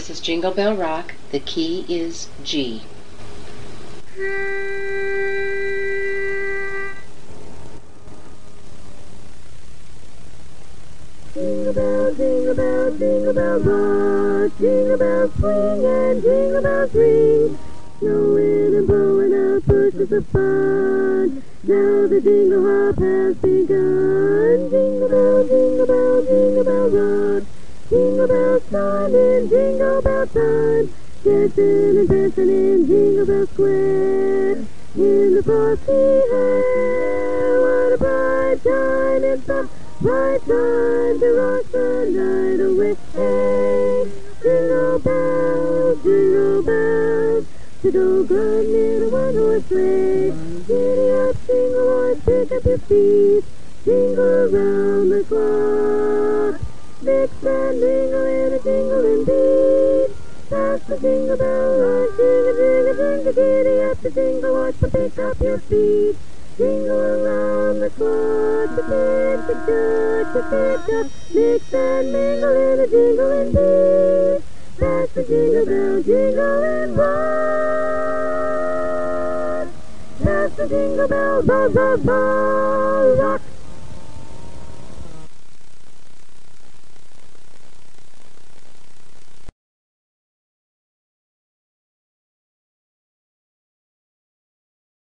This is Jingle Bell Rock. The key is G. Jingle bell rock, jingle bells swing and jingle bells ring. Snowing and blowing up bushels of fun. Now the jingle hop has begun. Jingle bell rock. Jingle bells chime in Jingle Bell time. Dancing and dancing in Jingle Bell Square. In the frosty air, what a bright time! It's a bright time to rock the night away. Hey, jingle bells, to go gliding in a one-horse sleigh. Giddy up, jingle horse, pick up your feet, jingle around the clock. Mix and mingle in a jingling beat. Pass the jingle bell line, jingle, giddy up the jingle horse, but pick up your feet. Jingle around the clock, the mix and mingle in a jingling beat. Pass the jingle bell, jingle and rock. Pass the jingle bell, rock.